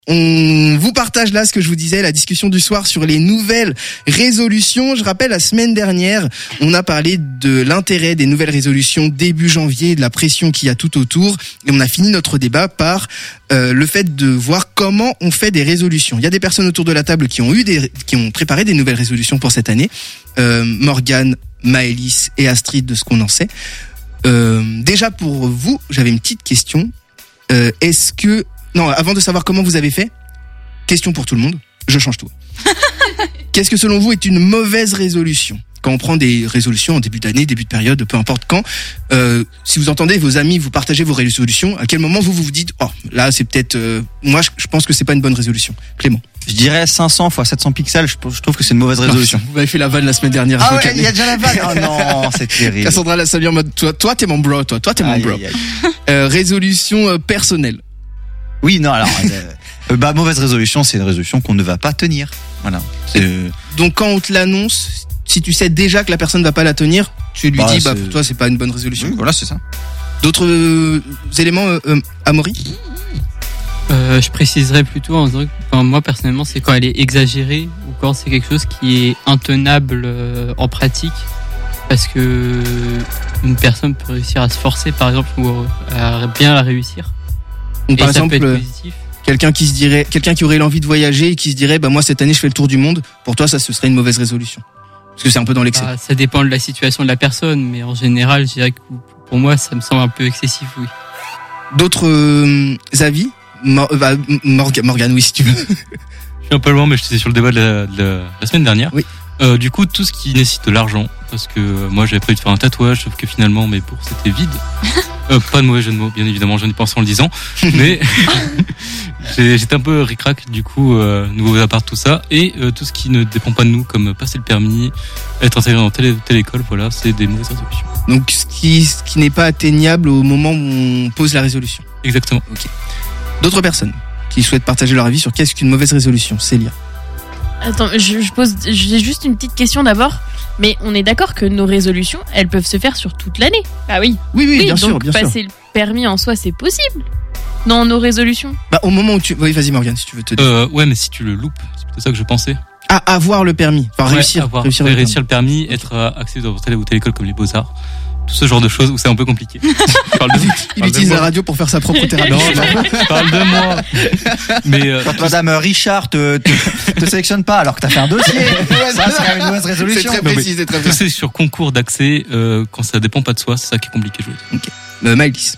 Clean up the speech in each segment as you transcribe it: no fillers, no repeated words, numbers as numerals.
On vous partage là ce que je vous disais, la discussion du soir sur les nouvelles résolutions. Je rappelle, la semaine dernière, on a parlé de l'intérêt des nouvelles résolutions début janvier, de la pression qu'il y a tout autour. Et on a fini notre débat par le fait de voir comment on fait des résolutions. Il y a des personnes autour de la table qui ont préparé des nouvelles résolutions pour cette année. Morgane, Maëlys et Astrid, de ce qu'on en sait. Déjà pour vous, j'avais une petite question. Non, avant de savoir comment vous avez fait, question pour tout le monde, je change tout. Qu'est-ce que selon vous est une mauvaise résolution ? Quand on prend des résolutions en début d'année, début de période, peu importe quand, si vous entendez vos amis, vous partagez vos résolutions, à quel moment vous dites, oh, là c'est peut-être, moi je pense que c'est pas une bonne résolution. Clément. Je dirais 500 x 700 pixels, je trouve que c'est une mauvaise résolution. Vous m'avez fait la vanne la semaine dernière. Ah ouais, il y a déjà la vanne. Oh non, c'est terrible. Cassandra l'a salué en mode, toi t'es mon bro, toi t'es mon bro. Résolution personnelle. Oui, non, alors, mauvaise résolution, c'est une résolution qu'on ne va pas tenir. Voilà. Donc, quand on te l'annonce, si tu sais déjà que la personne ne va pas la tenir, tu lui dis, pour toi, c'est pas une bonne résolution. Oui, voilà, c'est ça. D'autres éléments, Amaury ? Je préciserais plutôt en disant que moi, personnellement, c'est quand elle est exagérée ou quand c'est quelque chose qui est intenable en pratique. Parce que une personne peut réussir à se forcer, par exemple, ou à bien la réussir. Donc, par exemple, quelqu'un qui aurait l'envie de voyager et qui se dirait, moi cette année je fais le tour du monde. Pour toi, ça ce serait une mauvaise résolution. Parce que c'est un peu dans l'excès. Ça dépend de la situation de la personne, mais en général, je dirais que pour moi, ça me semble un peu excessif, oui. D'autres avis ? Morgane, oui, si tu veux. Je suis un peu loin, mais j'étais sur le débat de la semaine dernière. Oui. Du coup, tout ce qui nécessite de l'argent, parce que moi j'avais prévu de faire un tatouage, sauf que finalement mes bourses étaient vides. Pas de mauvais jeu de mots, bien évidemment, j'en ai pensé en le disant, mais j'étais un peu ric-rac, du coup, nouveau appart, tout ça, et tout ce qui ne dépend pas de nous, comme passer le permis, être intégré dans telle école, voilà, c'est des mauvaises résolutions. Donc ce qui n'est pas atteignable au moment où on pose la résolution. Exactement. Ok. D'autres personnes qui souhaitent partager leur avis sur qu'est-ce qu'une mauvaise résolution, Célia. Attends, j'ai juste une petite question d'abord. Mais on est d'accord que nos résolutions, elles peuvent se faire sur toute l'année. Ah oui. Oui, bien sûr, bien sûr. Donc passer le permis en soi, c'est possible dans nos résolutions. Au moment où oui, vas-y Morgane, si tu veux te dire. Ouais, mais si tu le loupes, c'est plutôt ça que je pensais. Avoir le permis, réussir le permis, être accès dans telle ou telle école comme les Beaux-Arts. Tout ce genre de choses où c'est un peu compliqué. Il utilise la radio pour faire sa propre thérapie. Non, parle de moi. Mais quand madame Richard te sélectionne pas alors que t'as fait un dossier, ça c'est quand même une mauvaise résolution. C'est très précis, c'est très précis. C'est sur concours d'accès, quand ça dépend pas de soi, c'est ça qui est compliqué. Ok. Maëlys.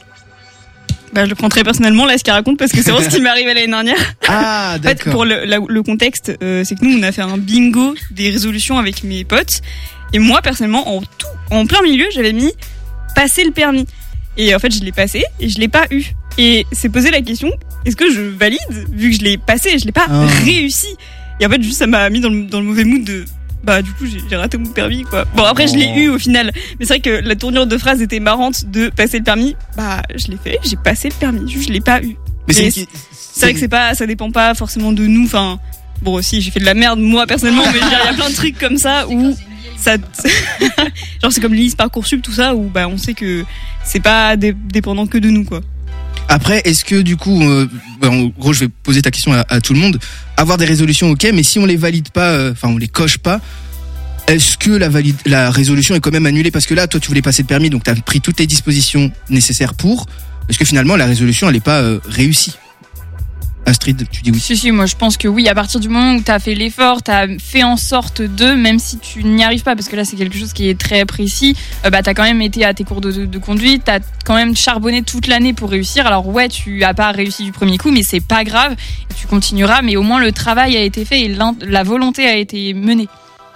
Je le prends très personnellement là ce qu'elle raconte parce que c'est vraiment ce qui m'est arrivé l'année dernière. Ah d'accord. En fait, pour le contexte, c'est que nous on a fait un bingo des résolutions avec mes potes. Et moi, personnellement, en plein milieu, j'avais mis passer le permis. Et en fait, je l'ai passé et je l'ai pas eu. Et c'est posé la question, est-ce que je valide vu que je l'ai passé et je l'ai pas réussi? Et en fait, juste ça m'a mis dans le mauvais mood de du coup, j'ai raté mon permis, quoi. Bon, après, je l'ai eu au final. Mais c'est vrai que la tournure de phrase était marrante de passer le permis. Je l'ai fait, j'ai passé le permis. Juste, je l'ai pas eu. Mais c'est vrai que ça dépend pas forcément de nous. Enfin, bon, aussi, j'ai fait de la merde, moi, personnellement, mais il y a plein de trucs comme ça où ça, genre, c'est comme l'IS Parcoursup, tout ça, où, on sait que c'est pas dépendant que de nous, quoi. Après, est-ce que du coup, en gros, je vais poser ta question à tout le monde. Avoir des résolutions, ok, mais si on les valide pas, on les coche pas, est-ce que la résolution est quand même annulée? Parce que là, toi, tu voulais passer le permis, donc t'as pris toutes les dispositions nécessaires pour. Est-ce que finalement, la résolution, elle est pas réussie? Astrid, tu dis oui. Si, moi je pense que oui, à partir du moment où t'as fait l'effort, t'as fait en sorte même si tu n'y arrives pas, parce que là c'est quelque chose qui est très précis, t'as quand même été à tes cours de conduite, t'as quand même charbonné toute l'année pour réussir. Alors ouais, tu as pas réussi du premier coup, mais c'est pas grave, tu continueras, mais au moins le travail a été fait et la volonté a été menée.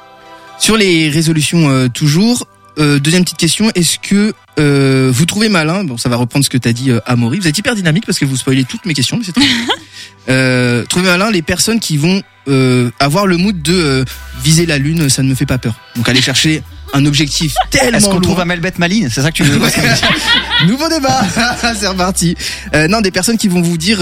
Sur les résolutions, toujours, deuxième petite question, est-ce que vous trouvez malin, bon ça va reprendre ce que t'as dit Amaury, vous êtes hyper dynamique parce que vous spoilez toutes mes questions, mais c'est très bien. Trouvez malin les personnes qui vont avoir le mood de viser la lune, ça ne me fait pas peur. Donc aller chercher un objectif tellement Est-ce qu'on loin. trouve Amel Bête Maline? C'est ça que tu veux? Nouveau débat. C'est reparti. Non, des personnes qui vont vous dire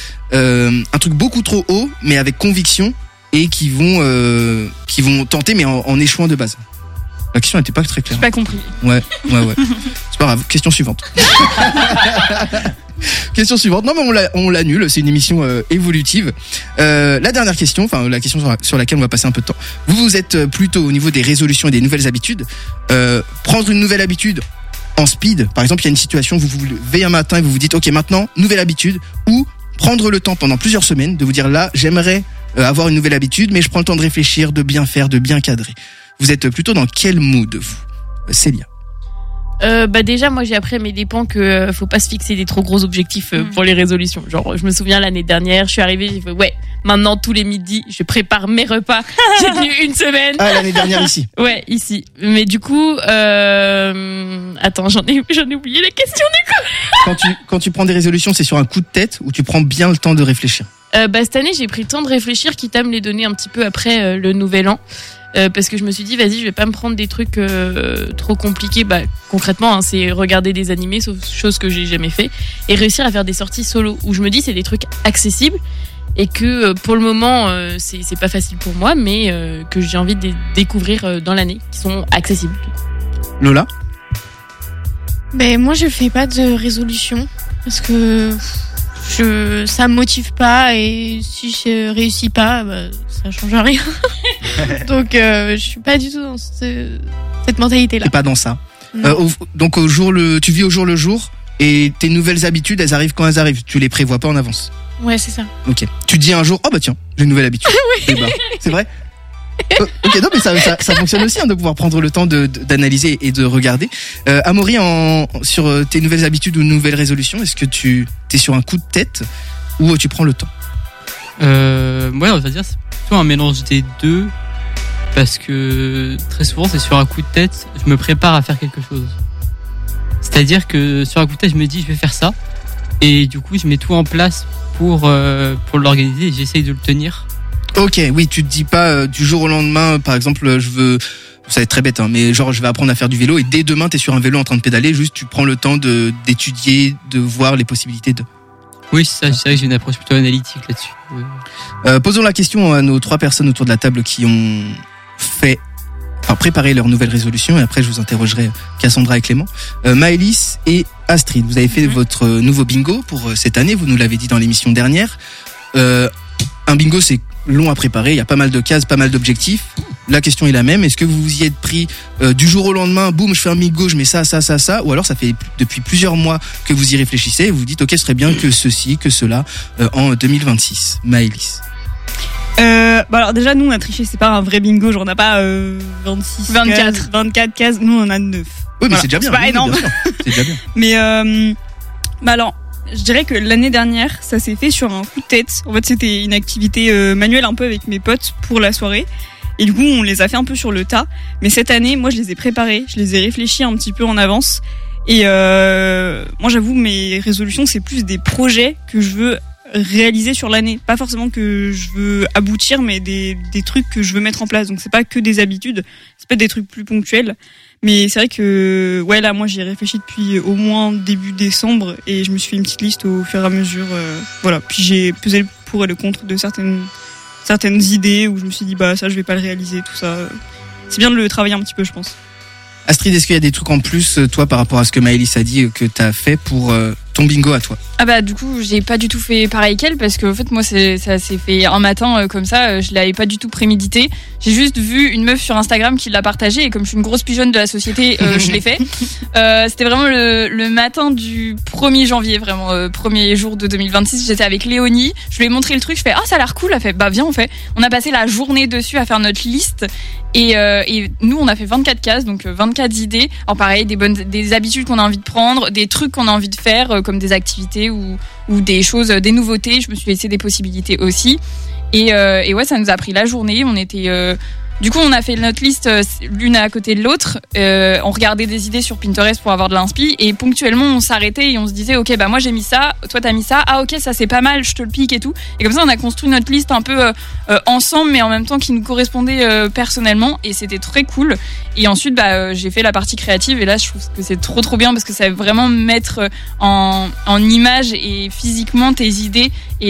un truc beaucoup trop haut, mais avec conviction, et qui vont tenter, mais en échouant de base. La question n'était pas très claire. J'ai pas compris. Ouais. C'est pas grave. Question suivante. Question suivante. Non, mais on l'annule. C'est une émission évolutive. La dernière question, enfin la question sur laquelle on va passer un peu de temps. Vous êtes plutôt au niveau des résolutions et des nouvelles habitudes. Prendre une nouvelle habitude en speed. Par exemple, il y a une situation où vous vous levez un matin et vous vous dites, ok, maintenant nouvelle habitude. Ou prendre le temps pendant plusieurs semaines de vous dire là, j'aimerais avoir une nouvelle habitude, mais je prends le temps de réfléchir, de bien faire, de bien cadrer. Vous êtes plutôt dans quel mood, vous, Célia? Déjà moi j'ai appris à mes dépens que faut pas se fixer des trop gros objectifs pour les résolutions. Genre je me souviens l'année dernière, je suis arrivée, j'ai fait ouais, maintenant tous les midis, je prépare mes repas. J'ai tenu une semaine. Ah, l'année dernière ici. Ouais, ici. Mais du coup attends, j'en ai oublié la question du coup. Quand tu prends des résolutions, c'est sur un coup de tête ou tu prends bien le temps de réfléchir? Cette année, j'ai pris le temps de réfléchir, quitte à me les donner un petit peu après le nouvel an. Parce que je me suis dit, vas-y, je vais pas me prendre des trucs trop compliqués. Concrètement, hein, c'est regarder des animés, sauf chose que j'ai jamais fait, et réussir à faire des sorties solo, où je me dis c'est des trucs accessibles et que pour le moment c'est pas facile pour moi, mais que j'ai envie de découvrir dans l'année, qui sont accessibles. Lola? Moi je fais pas de résolution parce que ça me motive pas, et si je réussis pas, ça change rien. Donc je suis pas du tout dans cette mentalité là. T'es pas dans ça. Donc tu vis au jour le jour, et tes nouvelles habitudes, elles arrivent quand elles arrivent. Tu les prévois pas en avance. Ouais, c'est ça. Ok. Tu te dis un jour, oh bah tiens, j'ai une nouvelle habitude. Oui. C'est vrai. Ok, non mais ça fonctionne aussi, hein, de pouvoir prendre le temps d'analyser et de regarder. Amaury, sur tes nouvelles habitudes ou nouvelles résolutions, est-ce que tu es sur un coup de tête ou tu prends le temps? Ouais, on va dire c'est plutôt un mélange des deux, parce que très souvent c'est sur un coup de tête, je me prépare à faire quelque chose. C'est-à-dire que sur un coup de tête, je me dis je vais faire ça, et du coup je mets tout en place pour l'organiser, et j'essaye de le tenir. Ok, oui, tu te dis pas du jour au lendemain, par exemple, ça va être très bête, hein, mais genre je vais apprendre à faire du vélo, et dès demain t'es sur un vélo en train de pédaler, juste tu prends le temps d'étudier, de voir les possibilités de... Oui, c'est vrai que j'ai une approche plutôt analytique là-dessus. Posons la question à nos 3 personnes autour de la table qui ont préparé leur nouvelle résolution, et après je vous interrogerai Cassandra et Clément. Maëlys et Astrid, vous avez fait votre nouveau bingo pour cette année, vous nous l'avez dit dans l'émission dernière. Un bingo, c'est long à préparer, il y a pas mal de cases, pas mal d'objectifs. La question est la même, est-ce que vous vous y êtes pris du jour au lendemain, boum, je fais un bingo, je mets ça, ou alors ça fait depuis plusieurs mois que vous y réfléchissez et vous vous dites ok, ce serait bien que ceci, que cela en 2026. Maëlys? Alors déjà, nous on a triché, c'est pas un vrai bingo, genre on n'a pas 24 cases, nous on en a 9. Oui, mais c'est déjà bien. C'est pas énorme. C'est déjà bien. Mais alors, je dirais que l'année dernière, ça s'est fait sur un coup de tête. En fait, c'était une activité manuelle un peu avec mes potes pour la soirée. Et du coup, on les a fait un peu sur le tas. Mais cette année, moi, je les ai préparés, je les ai réfléchis un petit peu en avance. Et moi, j'avoue, mes résolutions, c'est plus des projets que je veux réaliser sur l'année. Pas forcément que je veux aboutir, mais des trucs que je veux mettre en place. Donc, c'est pas que des habitudes, c'est peut-être des trucs plus ponctuels. Mais c'est vrai que ouais, là moi j'y ai réfléchi depuis au moins début décembre, et je me suis fait une petite liste au fur et à mesure, voilà. Puis j'ai pesé le pour et le contre de certaines idées où je me suis dit ça je vais pas le réaliser, tout ça. C'est bien de le travailler un petit peu, je pense. Astrid, est-ce qu'il y a des trucs en plus, toi, par rapport à ce que Maëlys a dit, que t'as fait pour ton bingo à toi? Du coup, j'ai pas du tout fait pareil qu'elle, parce que en fait moi ça s'est fait un matin comme ça, je l'avais pas du tout prémédité. J'ai juste vu une meuf sur Instagram qui l'a partagé, et comme je suis une grosse pigeonne de la société, je l'ai fait. C'était vraiment le matin du 1er janvier, vraiment premier jour de 2026. J'étais avec Léonie, je lui ai montré le truc, je fais ça a l'air cool, elle fait viens on fait. On a passé la journée dessus à faire notre liste, et nous on a fait 24 cases, donc 24 idées. Alors pareil, des habitudes qu'on a envie de prendre, des trucs qu'on a envie de faire, comme des activités ou des choses, des nouveautés. Je me suis laissé des possibilités aussi. Et ouais, ça nous a pris la journée. On était du coup, on a fait notre liste l'une à côté de l'autre. On regardait des idées sur Pinterest pour avoir de l'inspi, et ponctuellement on s'arrêtait et on se disait ok, moi j'ai mis ça, toi t'as mis ça, ok, ça c'est pas mal, je te le pique et tout. Et comme ça on a construit notre liste un peu ensemble, mais en même temps qui nous correspondait personnellement, et c'était très cool. Et ensuite j'ai fait la partie créative, et là je trouve que c'est trop bien, parce que ça va vraiment mettre en image et physiquement tes idées. Et là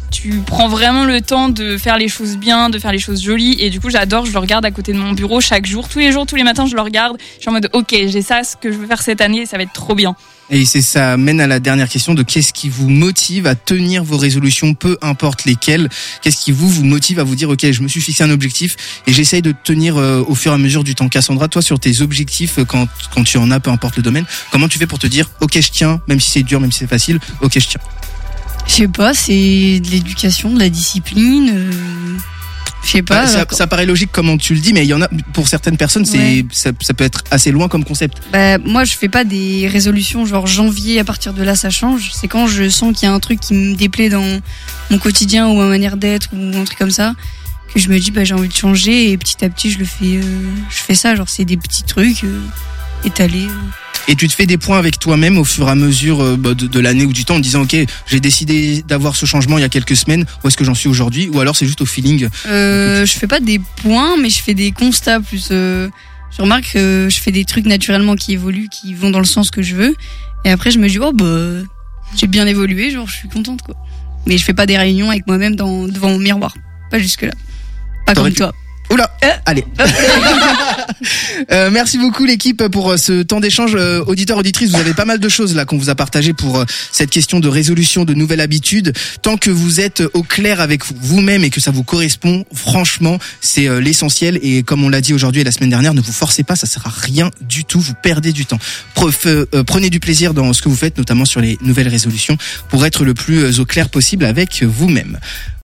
tu prends vraiment le temps de faire les choses bien, de faire les choses jolies. Et du coup, j'adore, je le regarde à côté de mon bureau chaque jour. Tous les jours, tous les matins, je le regarde. Je suis en mode, ok, j'ai ça, ce que je veux faire cette année, ça va être trop bien. Et ça mène à la dernière question de qu'est-ce qui vous motive à tenir vos résolutions, peu importe lesquelles. Qu'est-ce qui vous motive à vous dire, ok, je me suis fixé un objectif et j'essaye de tenir au fur et à mesure du temps. Cassandra, toi, sur tes objectifs, quand tu en as, peu importe le domaine, comment tu fais pour te dire, ok, je tiens, même si c'est dur, même si c'est facile, ok, je tiens? Je sais pas, c'est de l'éducation, de la discipline. Je sais pas. Ça paraît logique comment tu le dis, mais il y en a, pour certaines personnes, ça peut être assez loin comme concept. Moi, je fais pas des résolutions genre janvier, à partir de là, ça change. C'est quand je sens qu'il y a un truc qui me déplaît dans mon quotidien ou ma manière d'être ou un truc comme ça, que je me dis, j'ai envie de changer et petit à petit, je fais ça. Genre, c'est des petits trucs étalés. Et tu te fais des points avec toi-même au fur et à mesure de l'année ou du temps en disant, ok, j'ai décidé d'avoir ce changement il y a quelques semaines, où est-ce que j'en suis aujourd'hui? Ou alors c'est juste au feeling? Je fais pas des points, mais je fais des constats plus. Je remarque que je fais des trucs naturellement qui évoluent, qui vont dans le sens que je veux. Et après, je me dis, j'ai bien évolué, genre je suis contente, quoi. Mais je fais pas des réunions avec moi-même devant mon miroir. Pas jusque-là. Pas comme toi. Oula, allez. Merci beaucoup l'équipe pour ce temps d'échange. Auditeurs, auditrices, vous avez pas mal de choses là qu'on vous a partagé pour cette question de résolution de nouvelles habitudes. Tant que vous êtes au clair avec vous-même et que ça vous correspond, franchement, c'est l'essentiel. Et comme on l'a dit aujourd'hui et la semaine dernière, ne vous forcez pas, ça sert à rien du tout. Vous perdez du temps. Prenez du plaisir dans ce que vous faites, notamment sur les nouvelles résolutions, pour être le plus au clair possible avec vous-même.